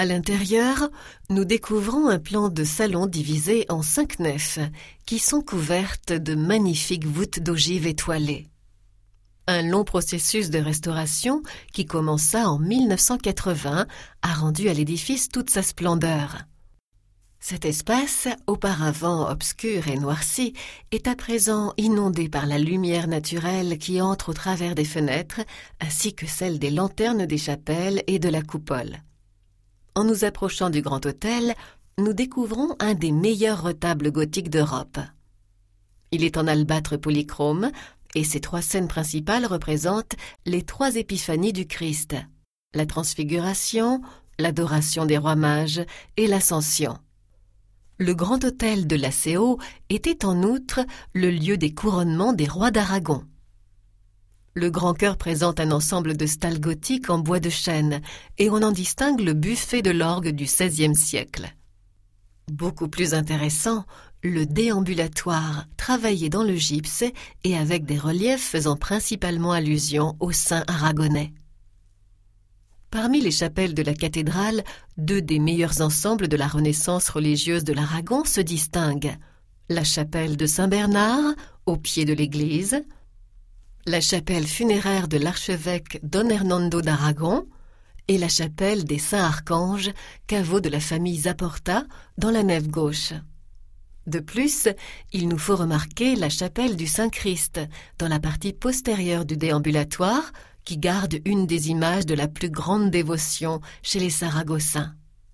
À l'intérieur, nous découvrons un plan de salon divisé en 5 nefs qui sont couvertes de magnifiques voûtes d'ogives étoilées. Un long processus de restauration qui commença en 1980 a rendu à l'édifice toute sa splendeur. Cet espace, auparavant obscur et noirci, est à présent inondé par la lumière naturelle qui entre au travers des fenêtres, ainsi que celle des lanternes des chapelles et de la coupole. En nous approchant du grand autel, nous découvrons un des meilleurs retables gothiques d'Europe. Il est en albâtre polychrome et ses 3 scènes principales représentent les 3 épiphanies du Christ, la transfiguration, l'adoration des rois mages et l'ascension. Le grand autel de Lacéo était en outre le lieu des couronnements des rois d'Aragon. Le grand chœur présente un ensemble de stalles gothiques en bois de chêne et on en distingue le buffet de l'orgue du XVIe siècle. Beaucoup plus intéressant, le déambulatoire, travaillé dans le gypse et avec des reliefs faisant principalement allusion aux saints aragonais. Parmi les chapelles de la cathédrale, 2 des meilleurs ensembles de la Renaissance religieuse de l'Aragon se distinguent. La chapelle de Saint-Bernard, au pied de l'église, la chapelle funéraire de l'archevêque Don Hernando d'Aragon et la chapelle des Saints-Archanges, caveau de la famille Zaporta, dans la nef gauche. De plus, il nous faut remarquer la chapelle du Saint-Christ, dans la partie postérieure du déambulatoire, qui garde une des images de la plus grande dévotion chez les Saragossins.